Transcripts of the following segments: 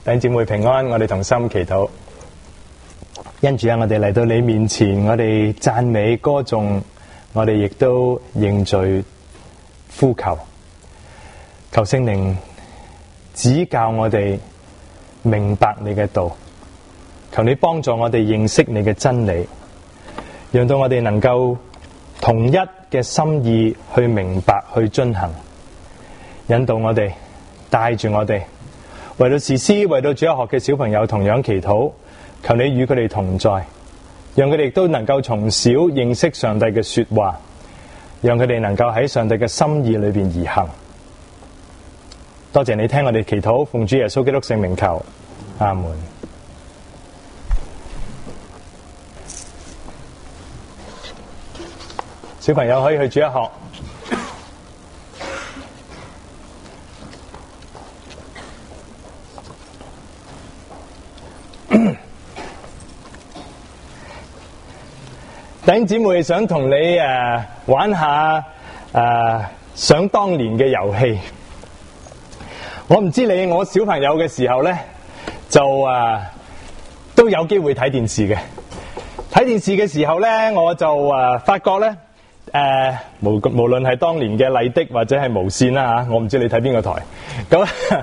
弟兄姊妹平安，我哋同心祈禱。因主啊，我哋嚟到你面前，我哋讚美歌頌，我哋亦都認罪呼求，求聖靈指教我哋明白你嘅道，求你幫助我哋認識你嘅真理，讓到我哋能夠同一嘅心意去明白去遵行，引導我哋，帶住我哋。為到士師，為到主日學嘅小朋友同樣祈禱，求你與佢哋同在，讓佢哋都能夠從小認識上帝嘅說話，讓佢哋能夠喺上帝嘅心意裏邊而行。多謝你聽我哋祈禱，奉主耶穌基督聖名求，阿門。小朋友可以去主日學。弟兄姊妹想同你玩下想當年嘅遊戲。我唔知你，我小朋友嘅時候咧就都有機會睇電視嘅。睇電視嘅時候咧，我就發覺咧無論係當年嘅麗的或者係無線啦吓，我唔知你睇邊個台。咁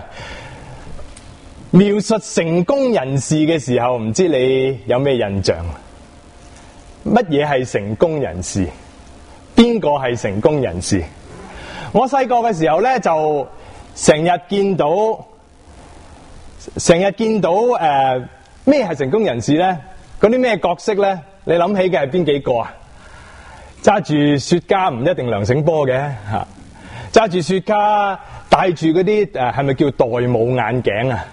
描述成功人士嘅時候，唔知你有咩印象？乜嘢係成功人士？邊個係成功人士？我細個嘅時候咧，就成日見到咩係成功人士咧？嗰啲咩角色咧？你諗起嘅係邊幾個啊？揸住雪茄唔一定梁醒波嘅吓，揸住雪茄戴住嗰啲係咪叫玳瑁眼鏡啊？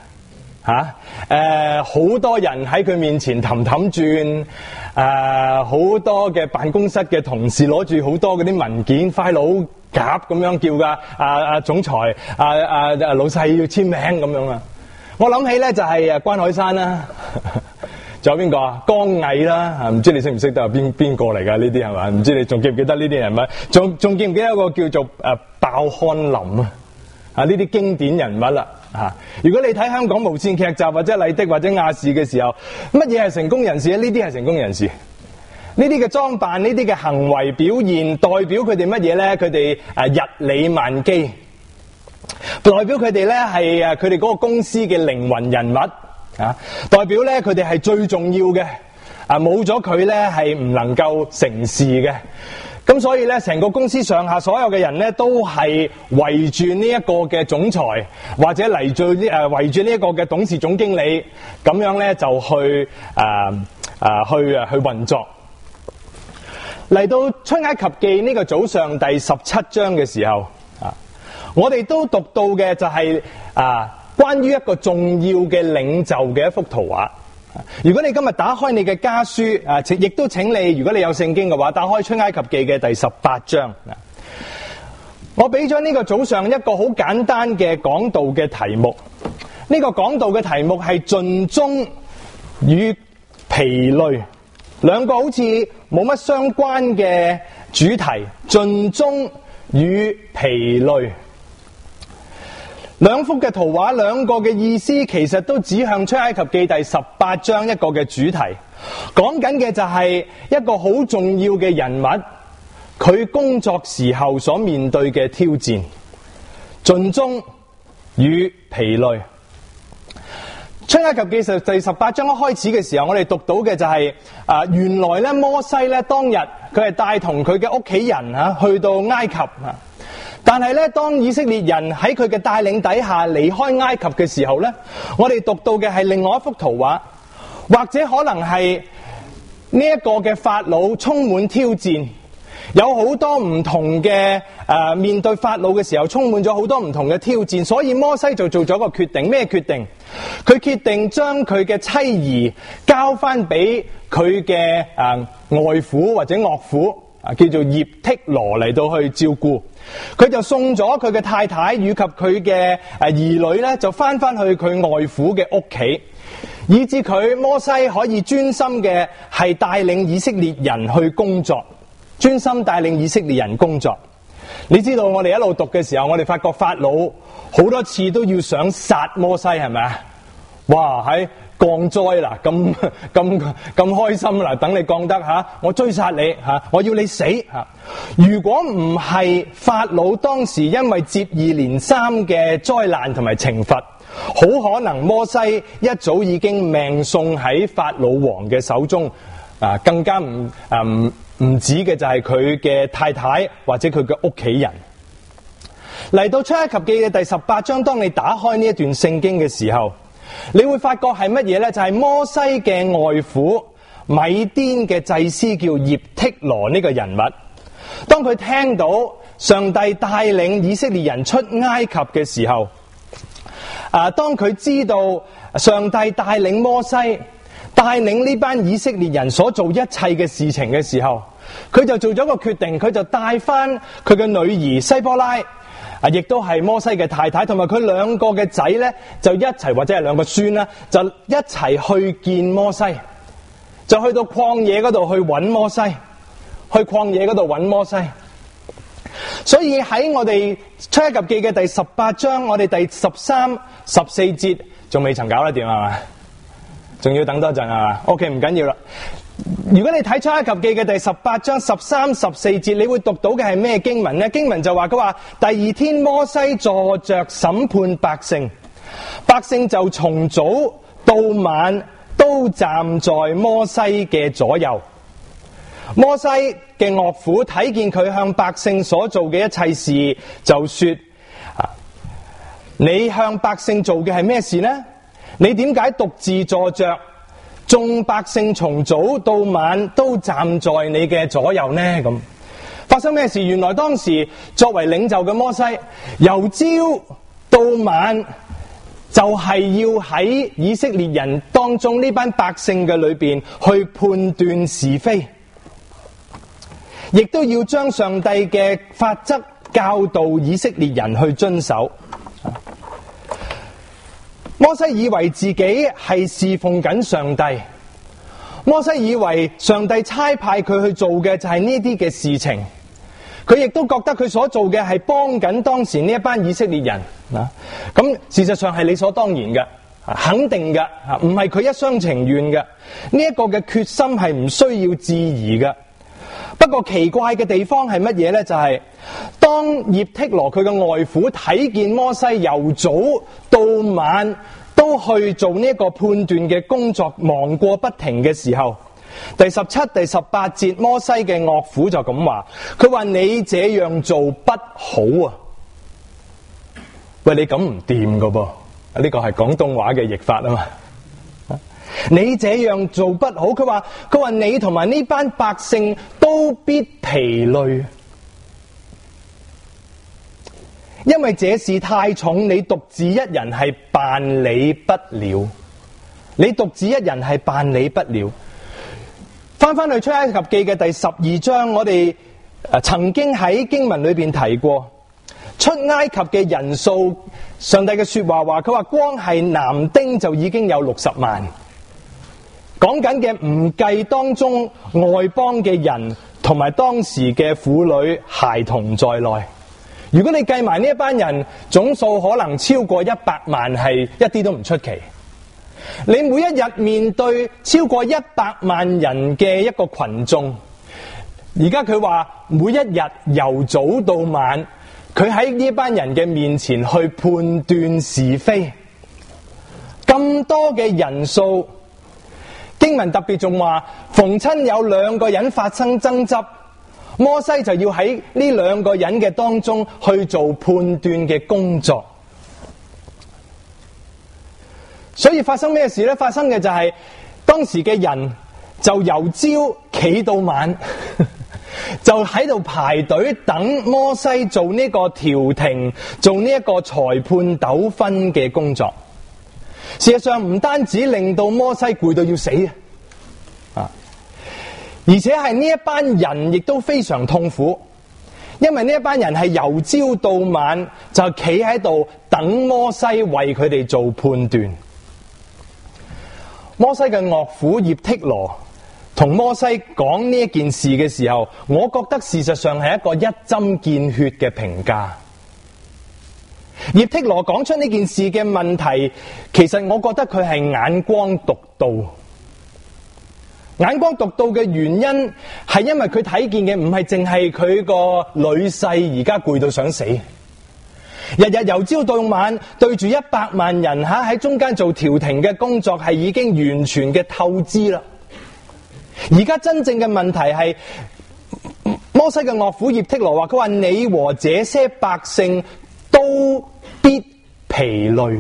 好多人喺佢面前氹氹轉，好多嘅辦公室嘅同事攞住好多嗰啲文件 file 夾咁樣叫噶，總裁老細要簽名咁樣啊！我諗起咧就係關海山啦，仲有邊個啊？江毅啦，唔知你識唔識得邊個嚟噶？呢啲係咪？唔知你仲記唔記得呢啲人物？仲記唔記得一個叫做鮑漢林啊？呢啲經典人物啦。如果你睇香港無線劇集或者麗的或者亞視嘅時候，乜嘢係成功人士咧？呢啲係成功人士，呢啲嘅裝扮，呢啲嘅行為表現，代表佢哋乜嘢咧？佢哋日理萬機，代表佢哋咧係佢哋嗰個公司嘅靈魂人物啊！代表咧佢哋係最重要嘅冇咗佢咧係唔能夠成事嘅。咁所以咧，成個公司上下所有嘅人咧，都係圍住呢一個嘅總裁，或者圍住呢一個嘅董事總經理，咁樣咧就去運作。嚟到出埃及記呢個早上第17章嘅時候，我哋都讀到嘅就係關於一個重要嘅領袖嘅一幅圖畫。如果你今日打開你嘅家書，亦都請你，如果你有聖經嘅話，打開出埃及記嘅第18章。我俾咗呢個早上一個好簡單嘅講道嘅題目。呢個講道嘅題目係盡忠與疲累，兩個好似冇乜相關嘅主題。盡忠與疲累。兩幅嘅圖畫，兩個嘅意思其實都指向出埃及記第18章一個嘅主題，講緊嘅就係一個好重要嘅人物，佢工作時候所面對嘅挑戰，盡忠與疲累。出埃及記第18章一開始嘅時候，我哋讀到嘅就係原來咧摩西咧當日佢係帶同佢嘅屋企人去到埃及。但係咧，當以色列人喺佢嘅帶領底下離開埃及嘅時候咧，我哋讀到嘅係另外一幅圖畫，或者可能係呢一個嘅法老充滿挑戰，有好多唔同嘅面對法老嘅時候，充滿咗好多唔同嘅挑戰，所以摩西就做咗個決定。咩決定？佢決定將佢嘅妻兒交翻俾佢嘅外父或者岳父，叫做葉忒羅嚟到去照顧。佢就送咗佢嘅太太以及佢嘅兒女咧，就翻去佢外父嘅屋企，以致佢摩西可以專心嘅係帶領以色列人去工作，專心帶領以色列人工作。你知道我哋一路讀嘅時候，我哋發覺法老好多次都要想殺摩西，係咪啊？ 哇，喺降災啦，咁開心啦，等你降得吓，我追殺你吓，我要你死吓。如果唔係法老當時因為接二連三嘅災難同埋懲罰，好可能摩西一早已經命送喺法老王嘅手中。更加唔止嘅就係佢嘅太太或者佢嘅屋企人。嚟到出埃及記嘅第18章，當你打開呢一段聖經嘅時候，你會發覺係乜嘢呢？就係摩西嘅外父米甸嘅祭司叫葉忒羅呢個人物。當佢聽到上帝帶領以色列人出埃及嘅時候，當佢知道上帝帶領摩西帶領呢班以色列人所做一切嘅事情嘅時候，佢就做咗個決定，佢就帶翻佢嘅女兒西波拉，亦都係摩西嘅太太，同埋佢兩個嘅仔呢，就一齊，或者係兩個孫啦，就一齊去見摩西，就去到曠野嗰度去揾摩西，去曠野嗰度揾摩西。所以喺我哋出埃及記嘅第18章，我哋第13、14節仲未曾搞得掂係嘛？仲要等多陣係嘛 ？OK， 唔緊要啦。如果你睇出埃及記嘅第18章13、14節，你會讀到嘅係咩經文呢？經文就話佢話第二天摩西坐着審判百姓，百姓就從早到晚都站在摩西嘅左右。摩西嘅岳父睇見佢向百姓所做嘅一切事，就說：你向百姓做嘅係咩事呢？你點解獨自坐着？眾百姓從早到晚都站在你嘅左右呢？咁發生咩事？原來當時作為領袖嘅摩西，由朝到晚就係要喺以色列人當中呢班百姓嘅裏邊去判斷是非，亦都要將上帝嘅法則教導以色列人去遵守。摩西以為自己係侍奉緊上帝，摩西以為上帝差派佢去做嘅就係呢啲嘅事情，佢亦都覺得佢所做嘅係幫緊當時呢一班以色列人。咁事實上係理所當然嘅，肯定嘅，唔係佢一廂情願嘅。呢一個嘅決心係唔需要置疑嘅。不過奇怪嘅地方係乜嘢呢？就係當葉忒羅佢嘅外父睇見摩西由早到晚都去做呢一個判斷嘅工作，忙過不停嘅時候，第17、第18節，摩西嘅岳父就咁話，佢話你這樣做不好啊！喂，你咁唔掂噶噃？呢個係廣東話嘅譯法啊嘛。你這樣做不好，佢話你同埋呢班百姓都必疲累，因為這事太重，你獨自一人係辦理不了。你獨自一人係辦理不了。翻去出埃及記嘅第12章，我哋曾經喺經文裏邊提過，出埃及嘅人數，上帝嘅說話話，佢話光係男丁就已經有60萬。講緊嘅唔計當中外邦嘅人同埋當時嘅婦女孩童在內，如果你計埋呢一班人總數，可能超過100萬，係一啲都唔出奇。你每一日面對超過100萬人嘅一個群眾，而家佢話每一日由早到晚，佢喺呢班人嘅面前去判斷是非，咁多嘅人數。經文特別仲話，逢親有兩個人發生爭執，摩西就要喺呢兩個人嘅當中去做判斷嘅工作。所以發生咩事呢？發生嘅就係當時嘅人就由朝企到晚，就喺度排隊等摩西做呢個調停，做呢一個裁判糾紛嘅工作。事實上唔單止令到摩西攰到要死而且係呢一班人亦都非常痛苦，因為呢一班人係由朝到晚就企喺度等摩西為佢哋做判斷。摩西嘅岳父葉忒羅同摩西講呢一件事嘅時候，我覺得事實上係一個一針見血嘅評價。 葉忒羅講出呢件事嘅問題，其實我覺得佢係眼光獨到。眼光獨到嘅原因係因為佢睇見嘅唔係淨係佢個女婿而家攰到想死，日日由朝到晚對住100萬人喺中間做調停嘅工作，係已經完全嘅透支啦。而家真正嘅問題係摩西嘅岳父葉忒羅話，佢話你和這些百姓都必疲累。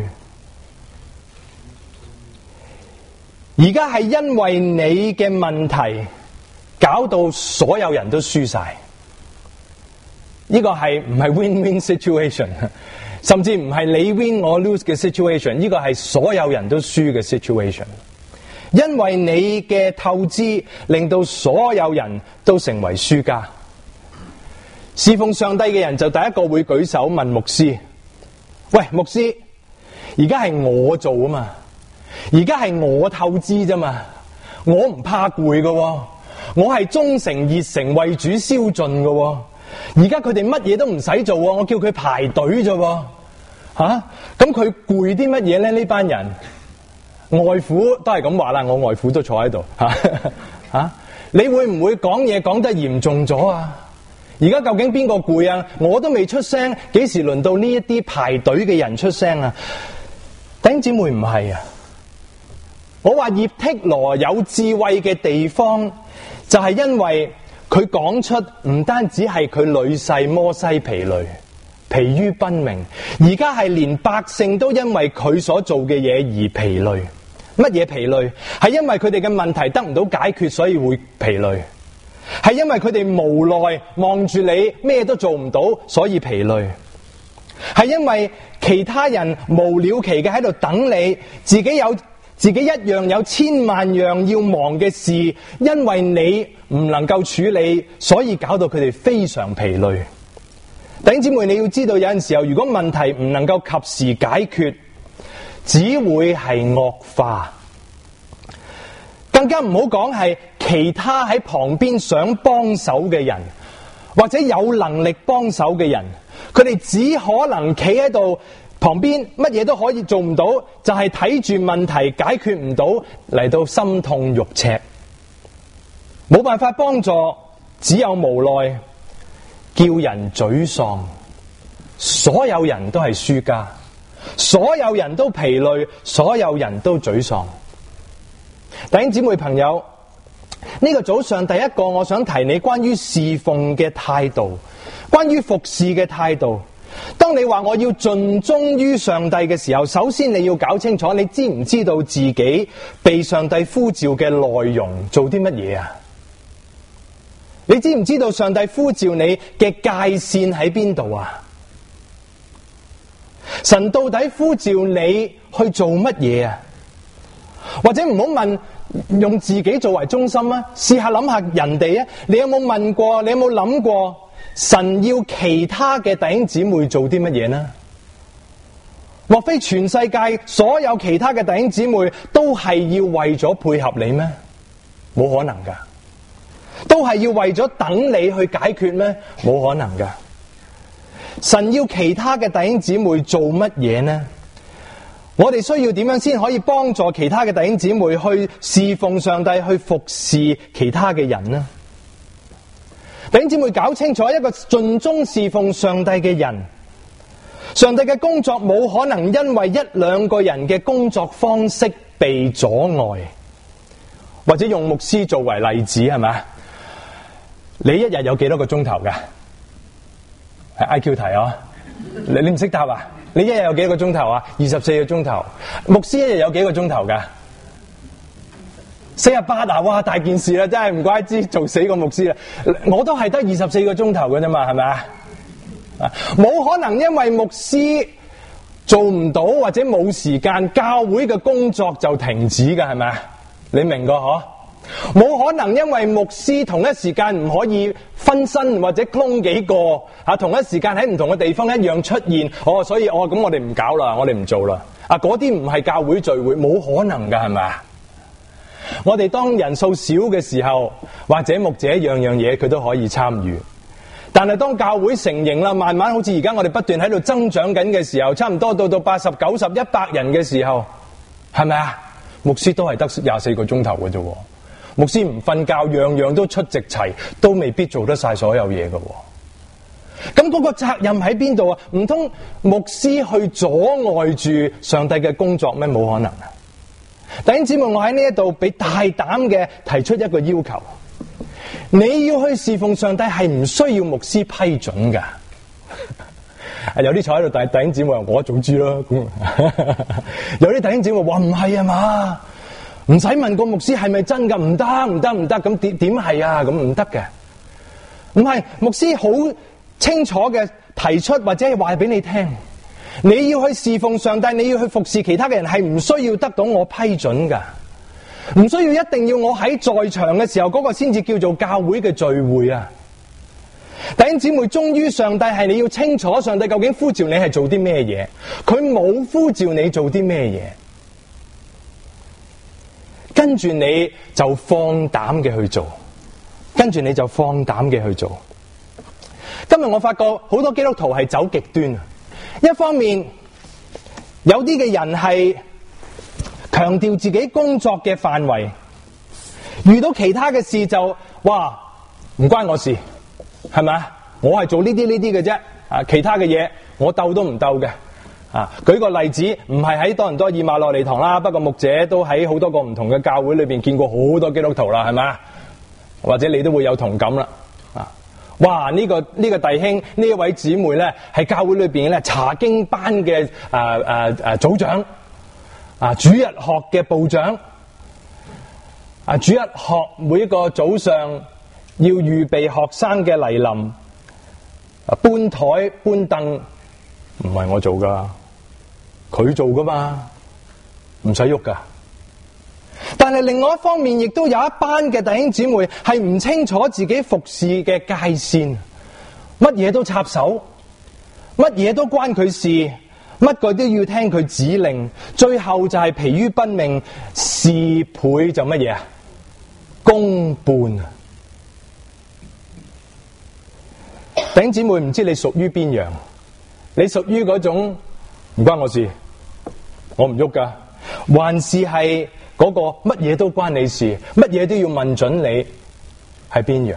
而家係因為你嘅問題，搞到所有人都輸晒。呢個係唔係 win-win situation， 甚至唔係你 win 我 lose 嘅 situation， 呢個係所有人都輸嘅 situation。因為你嘅透支，令到所有人都成為輸家。侍奉上帝嘅人就第一個會舉手問牧師：喂，牧師，而家係我做啊嘛，而家係我透支啫嘛，我唔怕攰噶，我係忠誠熱誠為主燒盡噶。而家佢哋乜嘢都唔使做，我叫佢排隊啫。咁佢攰啲乜嘢咧？呢班人外父都係咁話啦，我外父都坐喺度。你會唔會講嘢講得嚴重咗啊？而家究竟邊個攰啊？我都未出聲，幾時輪到呢一啲排隊嘅人出聲啊？弟兄姊妹，唔係啊！我話葉忒羅有智慧嘅地方，就係因為佢講出唔單止係佢女婿摩西疲累，疲於奔命，而家係連百姓都因為佢所做嘅嘢而疲累。乜嘢疲累？係因為佢哋嘅問題得唔到解決，所以會疲累。係因為佢哋無奈望住你咩都做唔到，所以疲累。係因為其他人無了期嘅喺度等你，自己一樣有千萬樣要忙嘅事，因為你唔能夠處理，所以搞到佢哋非常疲累。弟兄姊妹，你要知道，有陣時候如果問題唔能夠及時解決，只會係惡化。更加唔好講係其他喺旁邊想幫手嘅人，或者有能力幫手嘅人，佢哋只可能企喺度旁邊，乜嘢都可以做唔到，就係睇住問題解決唔到，嚟到心痛肉赤，冇辦法幫助，只有無奈，叫人沮喪。所有人都係輸家，所有人都疲累，所有人都沮喪。弟兄姊妹朋友，呢個早上第一個我想提你關於侍奉嘅態度，關於服侍嘅態度。當你話我要盡忠於上帝嘅時候，首先你要搞清楚，你知唔知道自己被上帝呼召嘅內容，做啲乜嘢啊？你知唔知道上帝呼召你嘅界線喺邊度啊？神到底呼召你去做乜嘢啊？或者唔好問用自己作為中心啊，試下諗下人哋啊。你有冇問過？你有冇諗過神要其他嘅弟兄姊妹做啲乜嘢呢？莫非全世界所有其他嘅弟兄姊妹都係要為咗配合你咩？冇可能噶。都係要為咗等你去解決咩？冇可能噶。神要其他嘅弟兄姊妹做乜嘢呢？我哋需要點樣先可以幫助其他嘅弟兄姊妹去侍奉上帝，去服侍其他嘅人呢？弟兄姊妹搞清楚，一個盡忠侍奉上帝嘅人，上帝嘅工作冇可能因為一兩個人嘅工作方式被阻礙。或者用牧師作為例子，係咪？你一日有幾多個鐘頭㗎？係 IQ 題啊！你唔識答啊？你一日有幾多個鐘頭啊？24個鐘頭。牧師一日有幾個鐘頭㗎？48啊！哇，大件事啦，真係唔怪之做死個牧師啦。我都係得24個鐘頭嘅啫嘛，係咪啊？冇可能因為牧師做唔到或者冇時間，教會嘅工作就停止㗎，係咪啊？你明個嗬？冇可能因為牧師同一時間唔可以分身或者clone幾個同一時間喺唔同嘅地方一樣出現，所以咁我哋唔搞啦，我哋唔做啦。嗰啲唔係教會聚會，冇可能噶，係咪啊？我哋當人數少嘅時候，或者牧者樣樣嘢佢都可以參與， 但係當教會成形啦，慢慢好似而家我哋不斷喺度增長緊嘅時候，差唔多到80、90、100人嘅時候，係咪啊？牧師都係得24個鐘頭嘅啫，牧師唔瞓覺，樣樣都出席齊，都未必做得晒所有嘢嘅。咁嗰個責任喺邊度啊？唔通牧師去阻礙住上帝嘅工作咩？冇可能啊！弟兄姊妹，我喺呢一度俾大膽嘅提出一個要求。你要去侍奉上帝係唔需要牧師批准噶。有啲坐喺度弟兄姊妹話我總知啦，有啲弟兄姊妹話唔係啊嘛，唔使問個牧師係咪真噶，唔得，咁點係啊？咁唔得嘅，唔係牧師好清楚嘅提出或者係話俾你聽，你要去侍奉上帝，你要去服侍其他嘅人係唔需要得到我批准噶。唔需要一定要我喺在場嘅時候嗰個先至叫做教會嘅聚會啊！弟兄姊妹，忠於上帝係你要清楚上帝究竟呼召你係做啲咩嘢，佢冇呼召你做啲咩嘢，跟住你就放膽嘅去做，今日我發覺好多基督徒係走極端啊！一方面有啲嘅人係強調自己工作嘅範圍，遇到其他嘅事就哇唔關我事，係咪啊？我係做呢啲嘅啫，其他嘅嘢我鬥都唔鬥嘅。舉個例子，唔係喺多倫多以馬內利堂啦，不過牧者都喺好多個唔同嘅教會裏邊見過好多基督徒啦，係咪啊？或者你都會有同感啦。哇！呢個弟兄呢一位姊妹咧，係教會裏邊咧查經班嘅組長。主日學嘅部長，主日學每一個早上要預備學生嘅嚟臨，搬台搬凳，唔係我做噶，佢做噶嘛，唔使喐噶。但係另外一方面，亦都有一班嘅弟兄姊妹係唔清楚自己服侍嘅界線，乜嘢都插手，乜嘢都關佢事。乜個都要聽佢指令，最後就係疲於奔命，事倍就乜嘢啊？功半啊！弟兄姊妹，唔知你屬於邊樣？你屬於嗰種唔關我事，我唔喐噶，還是係嗰個乜嘢都關你事，乜嘢都要問准你，係邊樣？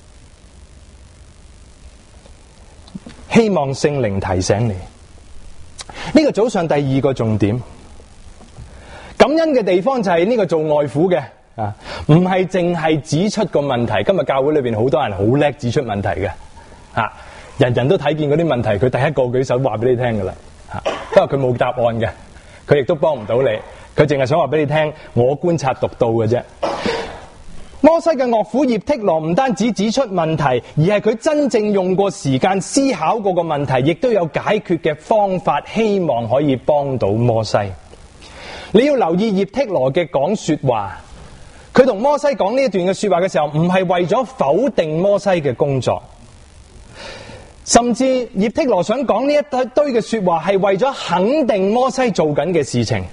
希望聖靈提醒你。呢個早上第二個重點，感恩嘅地方就係呢個做外父嘅唔係淨係指出個問題。今日教會裏邊好多人好叻指出問題嘅人人都睇見嗰啲問題，佢第一個舉手話俾你聽噶啦不過佢冇答案嘅，佢亦都幫唔到你，佢淨係想話俾你聽，我觀察獨到嘅啫。摩西嘅岳父葉忒羅唔單止指出問題，而係佢真正用過時間思考過個問題，亦都有解決嘅方法，希望可以幫到摩西。你要留意葉忒羅嘅講說話，佢同摩西講呢一段嘅說話嘅時候，唔係為咗否定摩西嘅工作，甚至葉忒羅想講呢一堆嘅說話係為咗肯定摩西做緊嘅事情。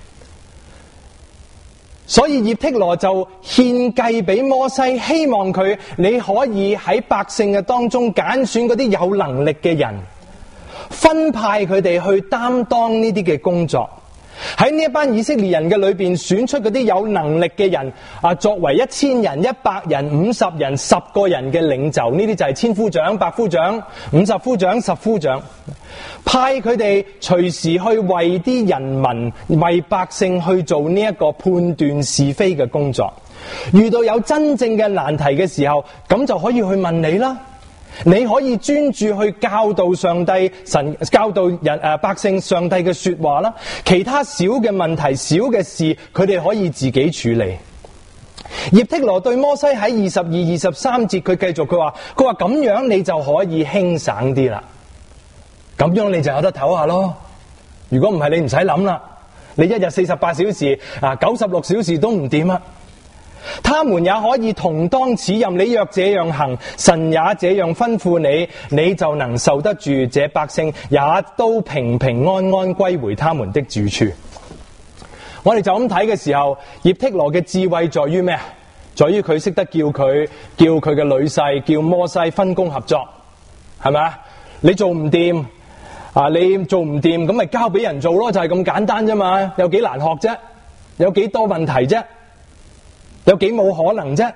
所以葉忒羅就獻計俾摩西，希望你可以喺百姓嘅當中揀選嗰啲有能力嘅人，分派佢哋去擔當呢啲嘅工作。喺呢一班以色列人嘅裏邊選出嗰啲有能力嘅人作為1000人、100人、50人、10個人嘅領袖，呢啲就係千夫長、百夫長、50夫長、10夫長，派佢哋隨時去為啲人民、為百姓去做呢一個判斷是非嘅工作。遇到有真正嘅難題嘅時候，咁就可以去問你啦。你可以專注去教導上帝、教導百姓上帝嘅說話啦。其他小嘅問題、小嘅事，佢哋可以自己處理。葉忒羅對摩西喺22、23節，佢繼續佢話咁樣你就可以輕省啲啦，咁樣你就有得唞下咯。如果唔係，你唔使諗啦，你一日48小時96小時都唔掂啊。他們也可以同當此任，你若這樣行，神也這樣吩咐你，你就能受得住，這百姓也都平平安安歸回他們的住處。我哋就咁睇嘅時候，葉忒羅嘅智慧在於咩？在於佢識得叫佢嘅女婿叫摩西分工合作係咪？你做唔掂啊？你做唔掂咁咪交俾人做咯，就係咁簡單啫嘛。有幾難學啫？有幾多問題啫？有幾冇可能啫？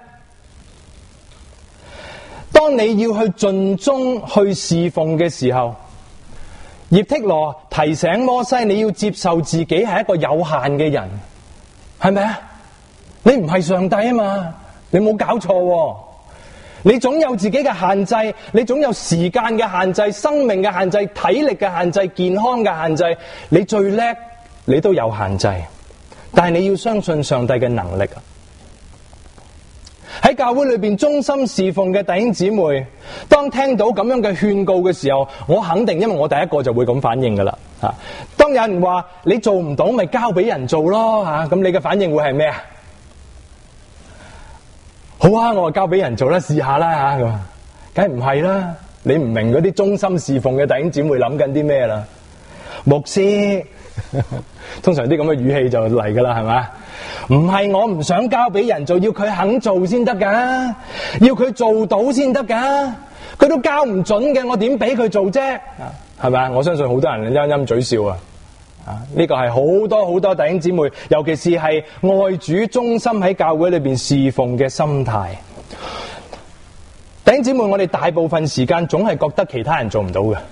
當你要去盡忠去侍奉嘅時候，葉忒羅提醒摩西，你要接受自己係一個有限嘅人，係咪啊？你唔係上帝啊嘛，你冇搞錯喎。你總有自己嘅限制，你總有時間嘅限制、生命嘅限制、體力嘅限制、健康嘅限制。你最叻，你都有限制，但係你要相信上帝嘅能力。喺教會裏邊忠心侍奉嘅弟兄姊妹，當聽到咁樣嘅勸告嘅時候，我肯定，因為我第一個就會咁反應噶啦。當有人話你做唔到，咪交俾人做咯吓，咁你嘅反應會係咩啊？好啊，我話交俾人做啦，試下啦吓，咁梗係唔係啦。你唔明嗰啲忠心侍奉嘅弟兄姊妹諗緊啲咩啦？牧師通常啲咁嘅語氣就嚟噶啦，係咪？唔係我唔想交俾人做，要佢肯做先得噶，要佢做到先得噶。佢都交唔準嘅，我點俾佢做啫？係咪？我相信好多人陰陰嘴笑啊！呢個係好多好多弟兄姊妹，尤其是係愛主忠心喺教會裏邊侍奉嘅心態。弟兄姊妹，我哋大部分時間總係覺得其他人做唔到嘅，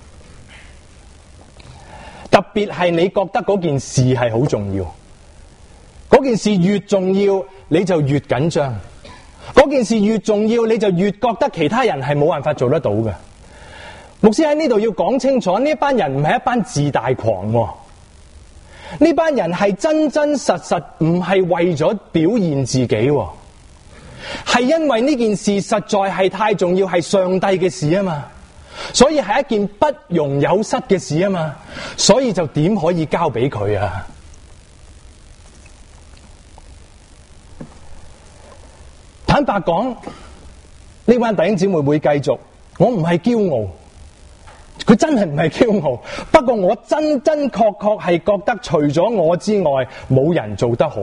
特別係你覺得嗰件事係好重要，嗰件事越重要你就越緊張，嗰件事越重要你就越覺得其他人係冇辦法做得到嘅。牧師喺呢度要講清楚，呢班人唔係一班自大狂喎，呢班人係真真實實唔係為咗表現自己喎，係因為呢件事實在係太重要，係上帝嘅事啊嘛，所以係一件不容有失嘅事啊嘛，所以就點可以交俾佢啊？坦白講，呢班弟兄姊妹會繼續，我唔係驕傲，佢真係唔係驕傲，不過我真真確確係覺得除咗我之外冇人做得好。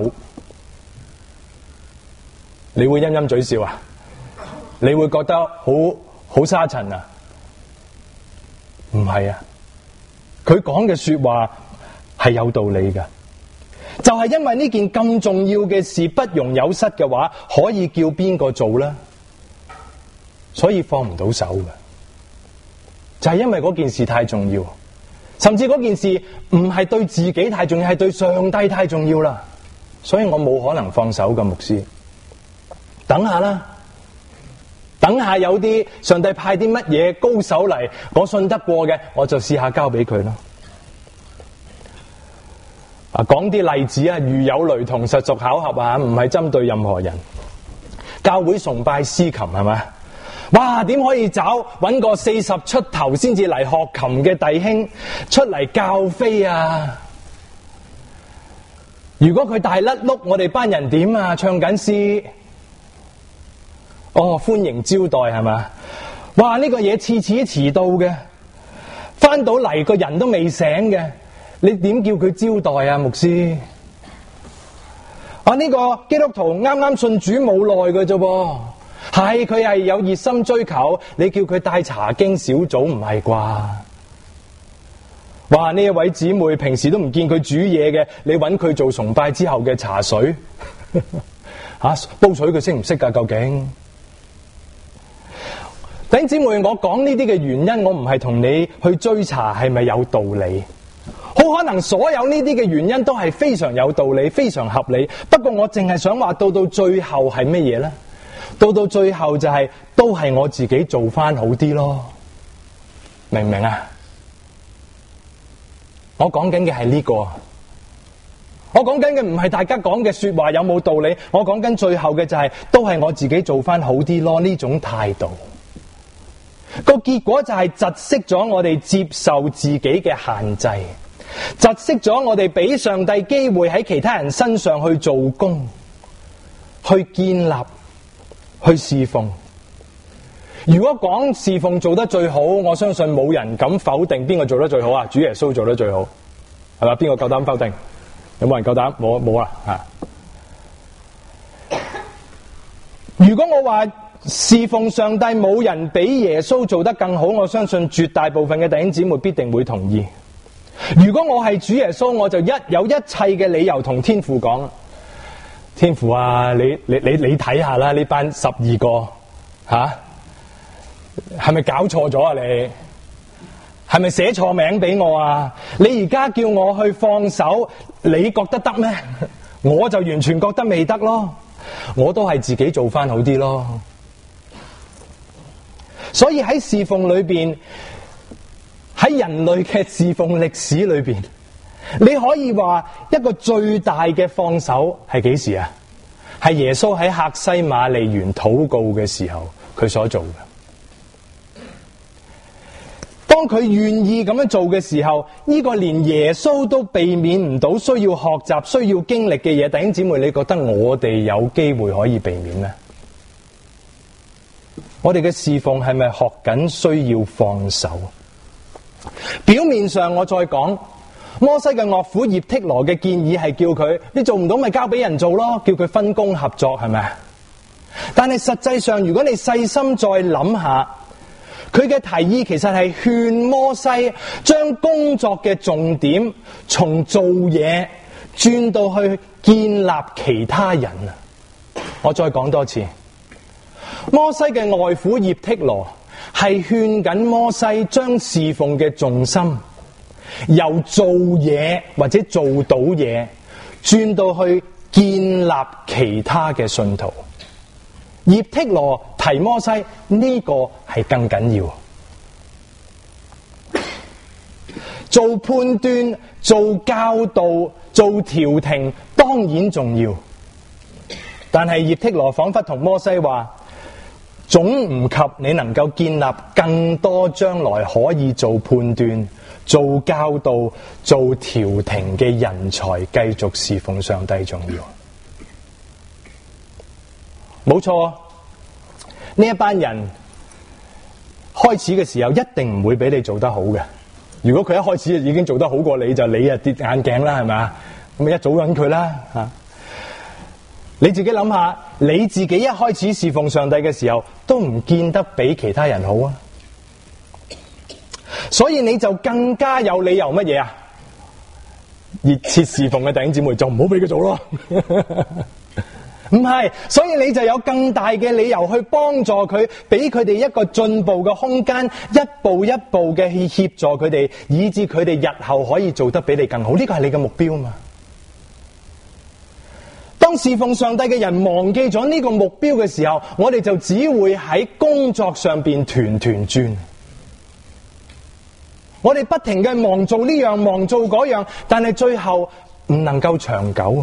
你會陰陰嘴笑啊？你會覺得好沙塵啊？唔係啊，佢講嘅說話係有道理㗎，就係因為呢件咁重要嘅事不容有失嘅話，可以叫邊個做呢？所以放唔到手㗎，就係因為嗰件事太重要，甚至嗰件事唔係對自己太重要，係對上帝太重要啦，所以我冇可能放手嘅。牧師，等下啦，等下有啲上帝派啲乜嘢高手嚟，我信得過嘅，我就試下交俾佢啦。講啲例子啊，如有雷同，實屬巧合啊，唔係針對任何人。教會崇拜司琴係咪？哇，點可以搵個40出頭先至嚟學琴嘅弟兄出嚟教飛啊？如果佢大甩碌，我哋班人點啊？唱緊詩，歡迎招待係咪？哇，呢個嘢次次遲到嘅，翻到嚟個人都未醒嘅，你點叫佢招待啊？牧師，呢個基督徒啱啱信主冇耐嘅啫噃，係佢係有熱心追求，你叫佢帶查經小組唔係啩？哇，呢一位姊妹平時都唔見佢煮嘢嘅，你揾佢做崇拜之後嘅茶水煲水佢識唔識㗎？究竟？弟兄姊妹，我講呢啲嘅原因，我唔係同你去追查係咪有道理，好可能所有呢啲嘅原因都係非常有道理、非常合理。不過我淨係想話到最後係乜嘢呢？到最後就係都係我自己做翻好啲咯，明唔明啊？我講緊嘅係呢個，我講緊嘅唔係大家講嘅說話有冇道理，我講緊最後嘅就係都係我自己做翻好啲咯，呢種態度。個結果就係窒息咗我哋接受自己嘅限制，窒息咗我哋俾上帝機會喺其他人身上去做工、去建立、去侍奉。如果講侍奉做得最好，我相信冇人敢否定邊個做得最好啊？主耶穌做得最好，係嘛？邊個夠膽否定？有冇人夠膽？冇啊！如果我話侍奉上帝冇人比耶穌做得更好，我相信絕大部分嘅弟兄姊妹必定會同意。如果我係主耶穌，我就有一切嘅理由同天父講，天父啊，你睇下啦，呢班12個係咪搞錯咗啊？你係咪寫錯名俾我啊？你而家叫我去放手，你覺得得咩？我就完全覺得未得咯，我都係自己做翻好啲咯。所以喺侍奉裏邊，喺人類嘅侍奉歷史裏邊，你可以話一個最大嘅放手係幾時啊？係耶穌喺客西馬尼園禱告嘅時候，佢所做嘅。當佢願意咁樣做嘅時候，呢個連耶穌都避免唔到需要學習、需要經歷嘅嘢，弟兄姊妹，你覺得我哋有機會可以避免咩？我哋嘅侍奉係咪學緊需要放手？表面上我再講，摩西嘅岳父葉忒羅嘅建議係叫佢，你做唔到咪交俾人做咯，叫佢分工合作，係咪？但係實際上，如果你細心再諗下，佢嘅提議其實係勸摩西將工作嘅重點從做嘢轉到去建立其他人啊！我再講多次，摩西嘅外父葉忒羅係勸緊摩西將侍奉嘅重心由做嘢或者做到嘢轉到去建立其他嘅信徒。葉忒羅提摩西呢個係更緊要，做判斷、做教導、做調停當然重要，但係葉忒羅仿佛同摩西話，總唔及你能夠建立更多將來可以做判斷、做教導、做調停嘅人才繼續侍奉上帝重要。冇錯，呢一班人開始嘅時候一定唔會比你做得好嘅。如果佢一開始已經做得好過你，就你啊跌眼鏡啦，係咪啊？咁咪一早揾佢啦吓。你自己諗下，你自己一開始侍奉上帝嘅時候，都唔見得比其他人好啊。所以你就更加有理由乜嘢啊？熱切侍奉嘅弟兄姊妹就唔好俾佢做咯。唔係，所以你就有更大嘅理由去幫助佢，俾佢哋一個進步嘅空間，一步一步嘅去協助佢哋，以致佢哋日後可以做得比你更好。呢個係你嘅目標嘛？當侍奉上帝嘅人忘記咗呢個目標嘅時候，我哋就只會喺工作上邊團團轉。我哋不停嘅忙做呢樣忙做嗰樣，但係最後唔能夠長久。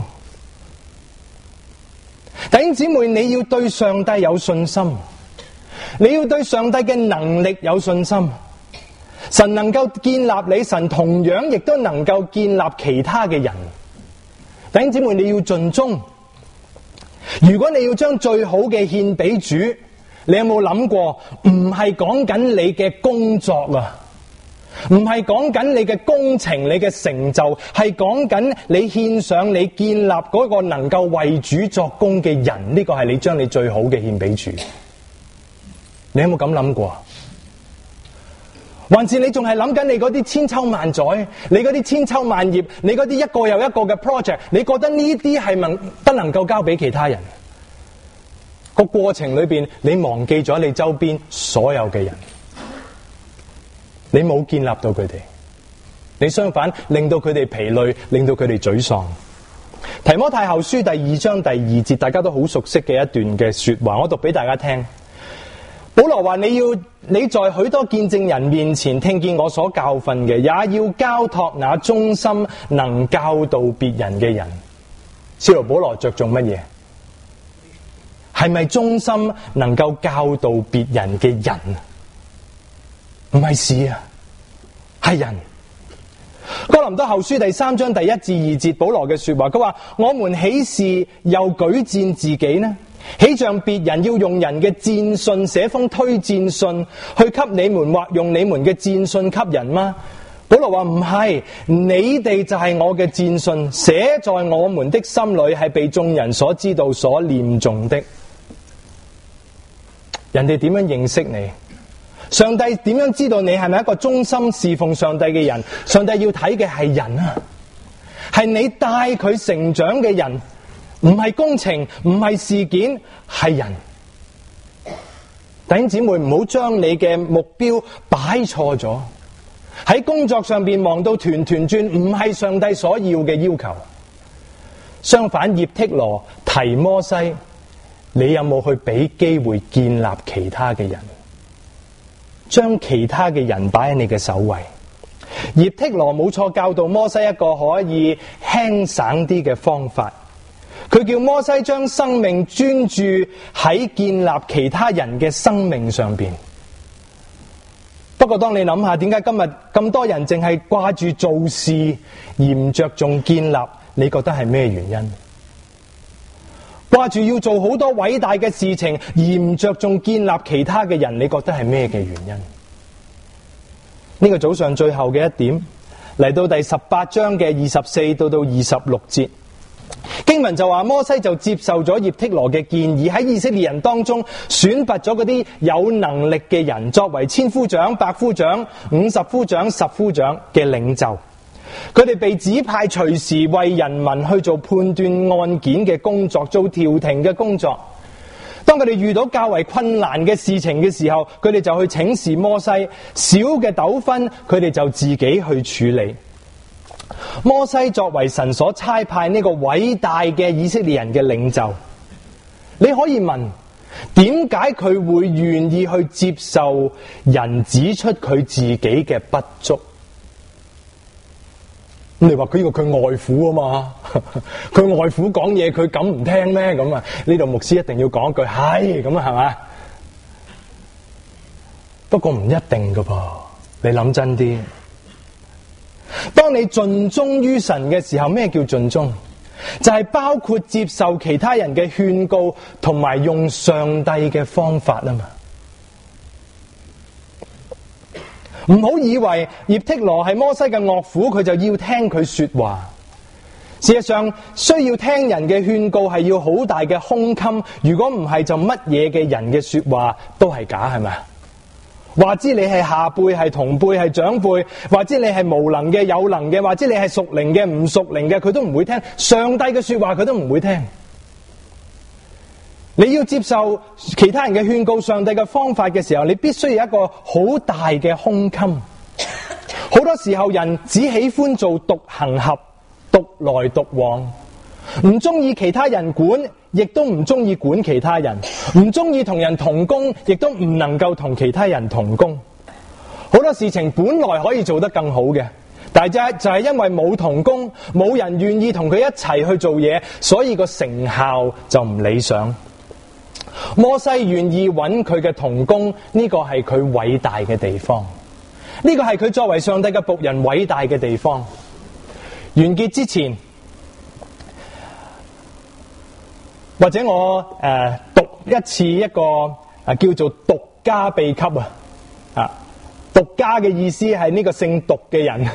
弟兄姊妹，你要對上帝有信心，你要對上帝嘅能力有信心。神能夠建立你，神同樣亦都能夠建立其他嘅人。弟兄姊妹，你要盡忠。如果你要將最好嘅獻俾主，你有冇諗過？唔係講緊你嘅工作啊，唔係講緊你嘅工程、你嘅成就，係講緊你獻上你建立嗰個能夠為主作工嘅人。呢個係你將你最好嘅獻俾主。你有冇咁諗過？還是你仲係諗緊你嗰啲千秋萬載，你嗰啲千秋萬業，你嗰啲一個又一個嘅 project， 你覺得呢啲係不能夠交俾其他人？個過程裏邊，你忘記咗你周邊所有嘅人，你冇建立到佢哋，你相反令到佢哋疲累，令到佢哋沮喪。提摩太後書第2章第2節，大家都好熟悉嘅一段嘅說話，我讀俾大家聽。保羅話，你在許多見證人面前聽見我所教訓嘅，也要交託那忠心能教導別人嘅人。使徒保羅着重乜嘢？係咪忠心能夠教導別人嘅人？唔係事啊，係人。哥林多後書第3章第1至2節，保羅嘅說話，佢話，我們豈是又舉薦自己呢？豈像別人要用人嘅薦信寫封推薦信去給你們，或用你們嘅薦信給人嗎？保羅話唔係，你哋就係我嘅薦信，寫在我們的心裏，係被眾人所知道、所念誦的。 人哋點樣認識你？上帝點樣知道你係咪一個忠心侍奉上帝嘅人？上帝要睇嘅係人啊，係你帶佢成長嘅人，唔係工程，唔係事件，係人。弟兄姊妹，唔好將你嘅目標擺錯咗。喺工作上邊忙到團團轉，唔係上帝所要嘅要求。相反，葉忒羅提摩西，你有冇去俾機會建立其他嘅人？將其他嘅人擺喺你嘅首位。葉忒羅冇錯，教導摩西一個可以輕省啲嘅方法。佢叫摩西將生命專注喺建立其他人嘅生命上邊。不過當你諗下，點解今日咁多人淨係掛住做事而唔着重建立？你覺得係咩原因？掛住要做好多偉大嘅事情而唔着重建立其他嘅人，你覺得係咩嘅原因？呢個早上最後嘅一點，嚟到第18章嘅24到26節，經文就話摩西就接受咗葉忒羅嘅建議，喺以色列人當中選拔咗嗰啲有能力嘅人作為千夫長、百夫長、50夫長、10夫長嘅領袖。佢哋被指派隨時為人民去做判斷案件嘅工作，做調停嘅工作。當佢哋遇到較為困難嘅事情嘅時候，佢哋就去請示摩西，小嘅糾紛佢哋就自己去處理。摩西作為神所差派呢個偉大嘅以色列人嘅領袖，你可以問，點解佢會願意去接受人指出佢自己嘅不足？你話佢外父啊嘛，佢外父講嘢佢敢唔聽咩？咁啊，呢度牧師一定要講句係咁啊，係嘛？不過唔一定噶噃，你諗真啲。當你盡忠於神嘅時候，咩叫盡忠？就係包括接受其他人嘅勸告，同埋用上帝嘅方法啊嘛。唔好以為葉忒羅係摩西嘅岳父，佢就要聽佢說話。事實上，需要聽人嘅勸告係要好大嘅胸襟。如果唔係，就乜嘢嘅人嘅說話都係假，係咪？話知你係下輩、係同輩、係長輩，或者你係無能嘅、有能嘅，或者你係屬靈嘅、唔屬靈嘅，佢都唔會聽。上帝嘅說話佢都唔會聽。你要接受其他人嘅勸告，上帝嘅方法嘅時候，你必須有一個好大嘅胸襟。好多時候人只喜歡做獨行俠，獨來獨往，唔中意其他人管，亦都唔中意管其他人，唔中意同人同工，亦都唔能夠同其他人同工。好多事情本來可以做得更好嘅，但係就係因為冇同工，冇人願意同佢一齊去做嘢，所以個成效就唔理想。摩西願意揾佢嘅同工，呢個係佢偉大嘅地方，呢個係佢作為上帝嘅僕人偉大嘅地方。完結之前，或者我讀一次一個叫做獨家秘笈啊！獨家嘅意思係呢個姓獨嘅人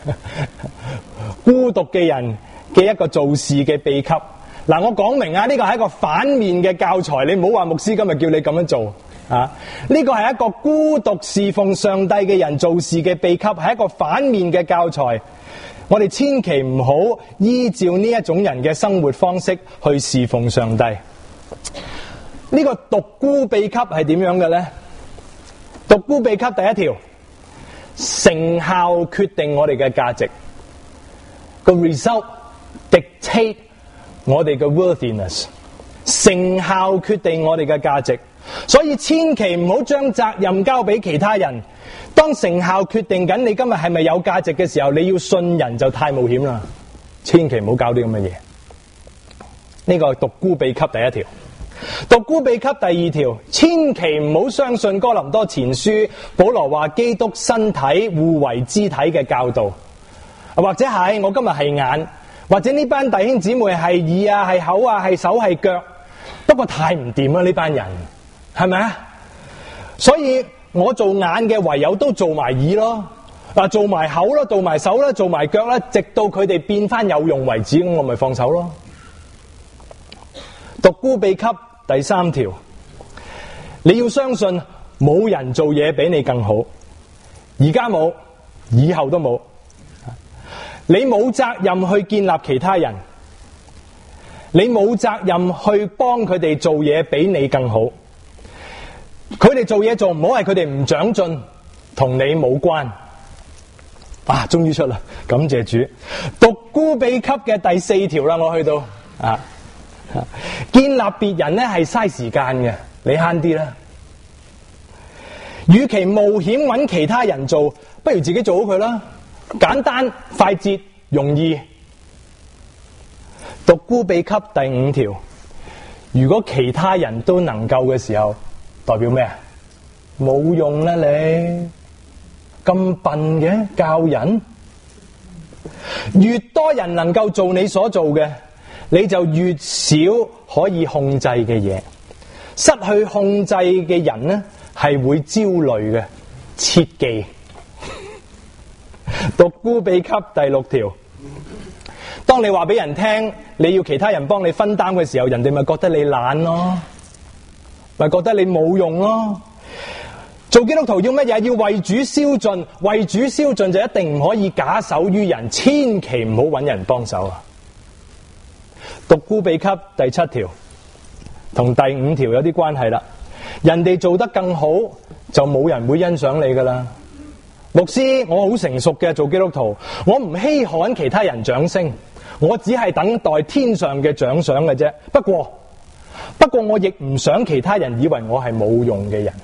孤獨嘅人嘅一個做事嘅秘笈。嗱，我講明啊，呢個係一個反面嘅教材，你唔好話牧師今日叫你咁樣做啊！呢個係一個孤獨侍奉上帝嘅人做事嘅秘笈，係一個反面嘅教材。我哋千祈唔好依照呢一種人嘅生活方式去侍奉上帝。呢個獨孤秘笈係點樣嘅呢？獨孤秘笈第一條，成效決定我哋嘅價值。個 result dictate我哋嘅 worthiness， 成效決定我哋嘅價值，所以千祈唔好將責任交俾其他人。當成效決定緊你今日係咪有價值嘅時候，你要信人就太冒險啦。千祈唔好搞啲咁嘅嘢。呢個係獨孤秘笈第一條。獨孤秘笈第二條，千祈唔好相信哥林多前書保羅話基督身體互為肢體嘅教導，或者係我今日係眼，或者呢班弟兄姊妹係耳啊、係口啊、係手係腳，不過太唔掂啦呢班人，係咪啊？所以我做眼嘅唯有都做埋耳咯，做埋口咯，做埋手啦，做埋腳啦，直到佢哋變翻有用為止，咁我咪放手咯。獨孤秘笈第三條， 你要相信冇人做嘢比你更好，而家冇，以後都冇。你冇責任去建立其他人，你冇責任去幫佢哋做嘢比你更好。佢哋做嘢做唔好係佢哋唔長進，同你冇關。終於出啦，感謝主。獨孤秘笈嘅第4條啦，我去到建立別人咧係嘥時間嘅，你慳啲啦。與其冒險揾其他人做，不如自己做好佢啦，簡單、快捷、容易。獨孤秘笈第5條，如果其他人都能夠嘅時候，代表咩啊？冇用啦，你咁笨嘅教人。越多人能夠做你所做嘅，你就越少可以控制嘅嘢。失去控制嘅人呢，係會焦慮嘅。切記獨孤秘笈第6條，當你話俾人聽你要其他人幫你分擔嘅時候，人哋咪覺得你懶咯，咪覺得你冇用咯。做基督徒要乜嘢？要為主燒盡，為主燒盡就一定唔可以假手於人，千祈唔好揾人幫手啊！獨孤秘笈第7條同第5條有啲關係啦。人哋做得更好，就冇人會欣賞你噶啦。牧師，我好成熟嘅，做基督徒，我唔稀罕其他人掌聲，我只係等待天上嘅獎賞嘅啫。不過我亦唔想其他人以為我係冇用嘅人。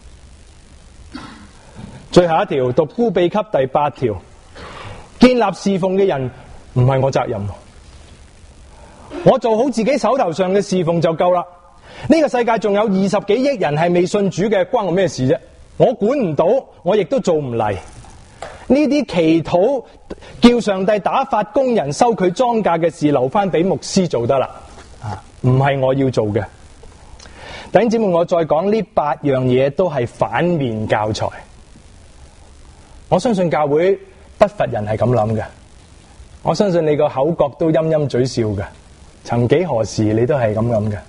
最後一條，獨孤秘笈第8條，建立侍奉嘅人唔係我責任，我做好自己手頭上嘅侍奉就夠啦。呢個世界仲有20幾億人係未信主嘅，關我咩事啫？我管唔到，我亦都做唔嚟。呢啲祈禱叫上帝打發工人收佢莊稼嘅事，留翻俾牧師做得啦，唔係我要做嘅。弟兄姊妹，我再講呢8樣嘢都係反面教材。我相信教會不乏人係咁諗嘅，我相信你個口角都陰陰嘴笑嘅，曾幾何時你都係咁諗嘅。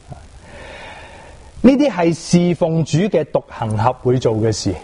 呢啲係侍奉主嘅獨行俠會做嘅事。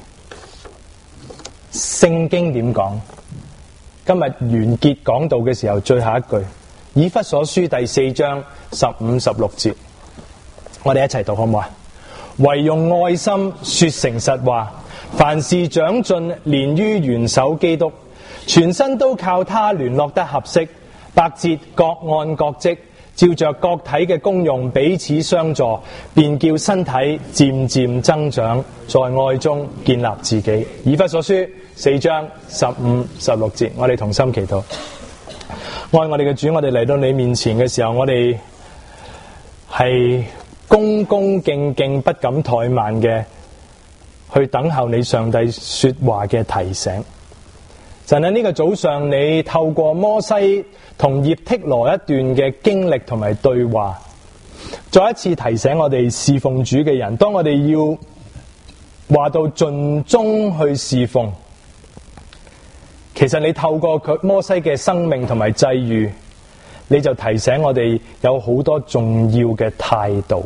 聖經點講？今日完結講道嘅時候，最後一句，以弗所書第4章15、16節，我哋一齊讀好唔好啊？唯用愛心說誠實話，凡事長進，連於元首基督，全身都靠他聯絡得合適，百節各按各職，照着各體嘅功用彼此相助，便叫身體漸漸增長，在愛中建立自己。以弗所書4章15、16節，我哋同心祈禱。愛我哋嘅主，我哋嚟到你面前嘅時候，我哋係恭恭敬敬不敢怠慢嘅去等候你上帝說話嘅提醒。神喺呢個早上，你透過摩西同葉忒羅一段嘅經歷同埋對話，再一次提醒我哋侍奉主嘅人，當我哋要話到盡忠去侍奉，其實你透過佢摩西嘅生命同埋際遇，你就提醒我哋有好多重要嘅態度。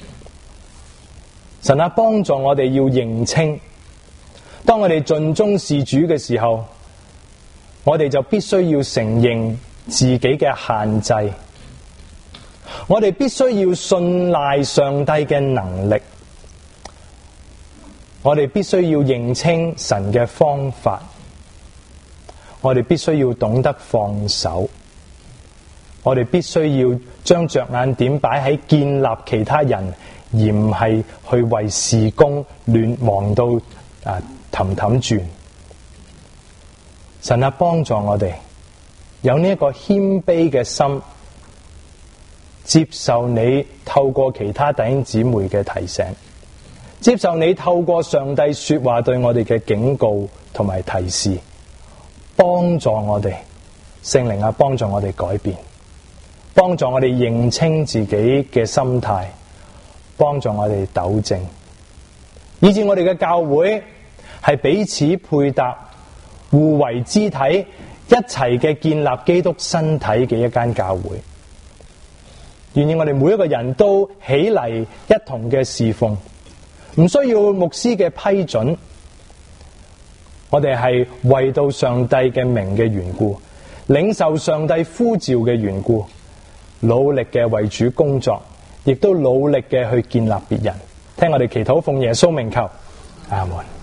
神啊，幫助我哋要認清，當我哋盡忠事主嘅時候，我哋就必須要承認自己嘅限制，我哋必須要信賴上帝嘅能力，我哋必須要認清神嘅方法，我哋必須要懂得放手，我哋必須要將着眼點擺喺建立其他人，而唔係去為事工亂忙到氹氹轉。神啊，幫助我哋有呢一個謙卑嘅心，接受你透過其他弟兄姊妹嘅提醒，接受你透過上帝說話對我哋嘅警告同埋提示，幫助我哋。聖靈啊，幫助我哋改變，幫助我哋認清自己嘅心態，幫助我哋糾正，以致我哋嘅教會係彼此配搭，互為肢體，一齊嘅建立基督身體嘅一間教會。願意我哋每一個人都起嚟一同嘅侍奉， 唔需要牧師嘅批准，我哋係為到上帝嘅名嘅緣故，領受上帝呼召嘅緣故，努力嘅為主工作，亦都努力嘅去建立別人。聽我哋祈禱，奉耶穌名求，阿門。